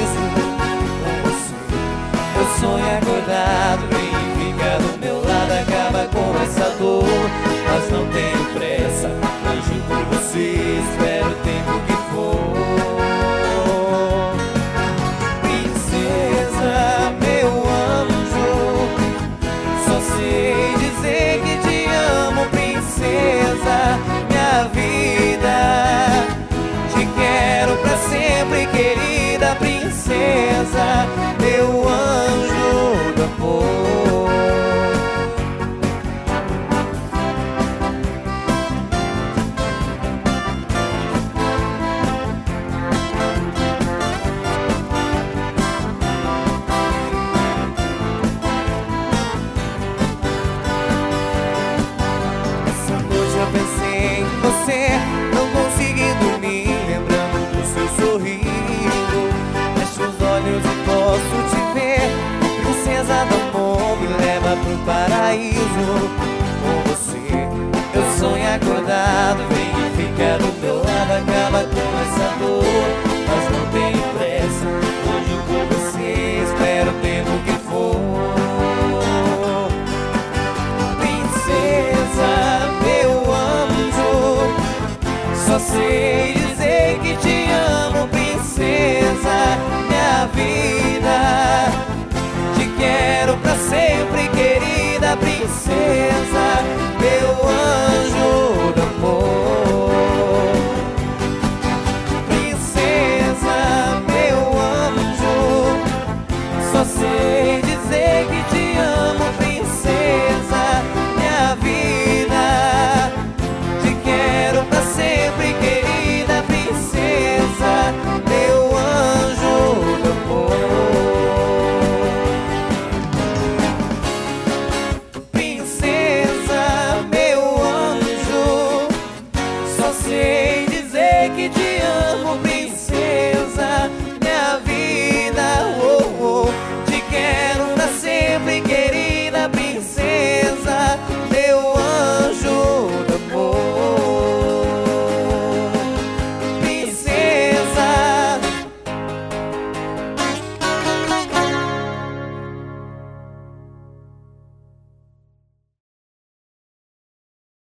com você. Meu sonho é acordado, vem e fica do meu lado, acaba com essa dor, mas não tenho pressa, anjo por você, espero o tempo que for. Princesa, meu anjo, só sei dizer que te amo, princesa, minha vida, te quero pra sempre, querida princesa.